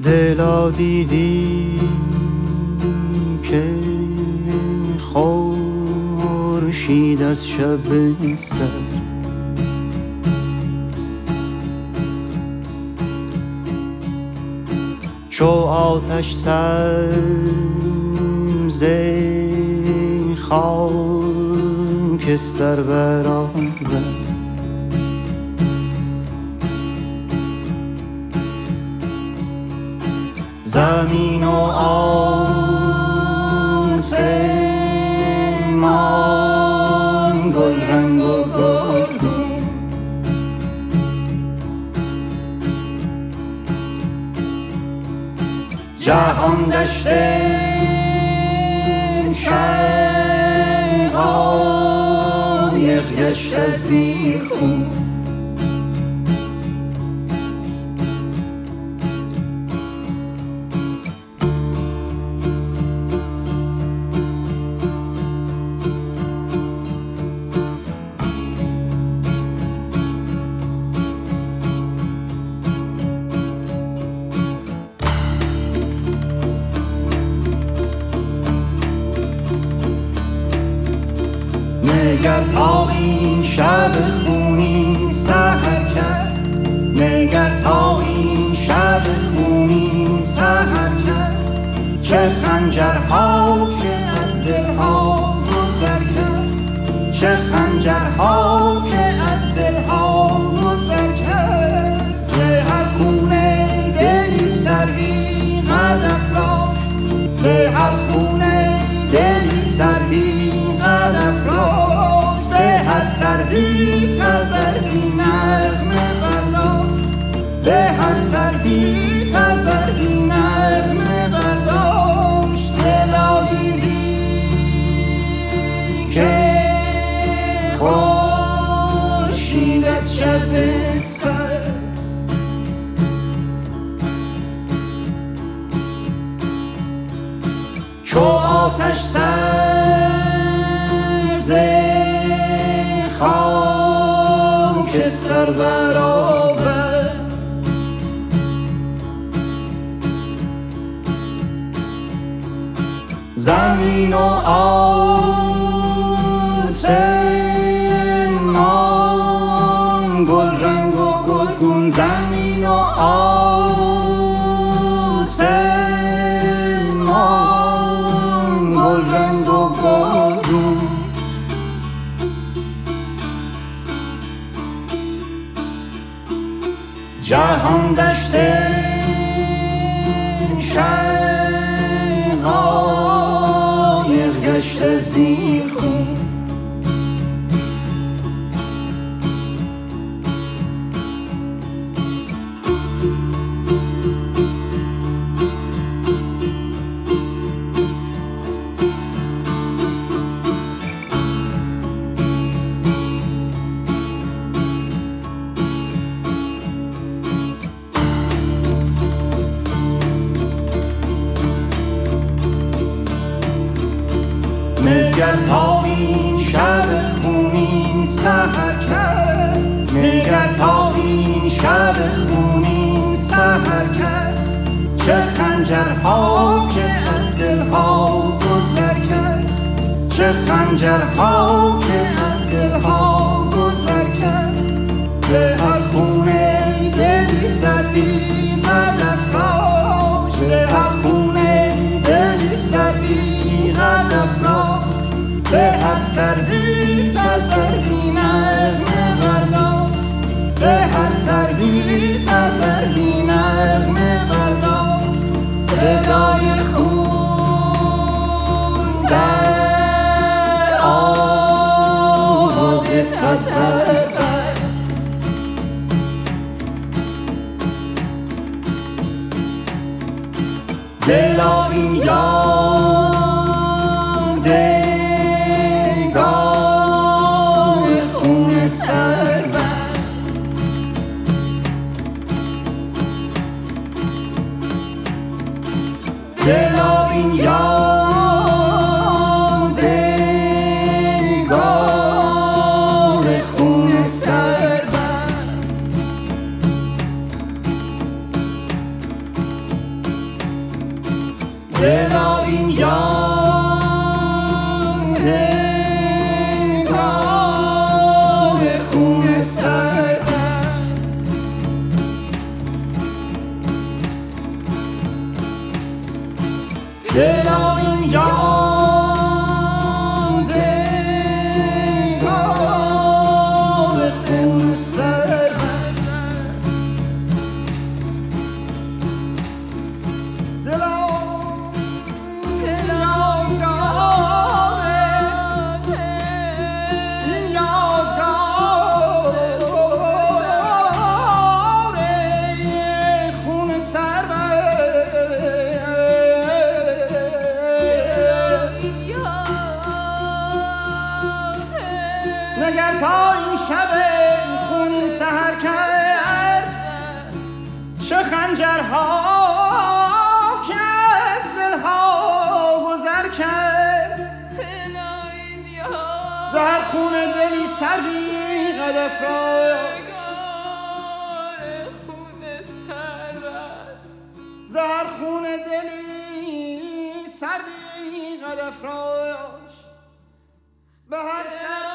دلا دیدی که خورشید از شب سرد چو آتش سبز خاکستر برآورد زمین و آسمان گل رنگ و گلگون جهان دشت شقایق گشت از این خون نگر تا این شب خونی سحر کرد نگر تا این شب خونی سحر کرد چه خنجرها که از دلها گذر کرد چه خنجرها که از دلها گذر کرد ز هر خونه دلی سروی قد افراشت ز هر خونه دلی سروی قد افراشت به هر سروی تذروی نغمه برداشت به هر سروی تذروی نغمه برداشت دلا دیدی که خورشید از شب سرد چو آتش سبز خاکستر برآورد زمین و آسمان گل رنگ و گلگون زمین و آسمان گل رنگ و گلگون جهان دشت شقایق گشت از این خون نگر تا این شب خونین سحر کرد نگر تا این شب خونین سحر کرد چه خنجرها که از دلها گذر کرد چه خنجرها که از دلها گذر کرد به هر خونه دلی سروی قد افراشت به هر خونه دلی سروی قد افراشت به هر سروی تذروی نغمه برداشت به هر سروی تذروی نغمه برداشت صدای خون در آواز تذر است دلا این یادگار خون سربست دلا این یادگار خون سربست سربست دلا این یاد یار خون سربست دلا نگر تا این شب خونین سحر کرد چه خنجرها که از دلها گذر کرد زهر خون دلی سر بی قد افراشت زهر خون دلی سر بی قد افراشت به هر سر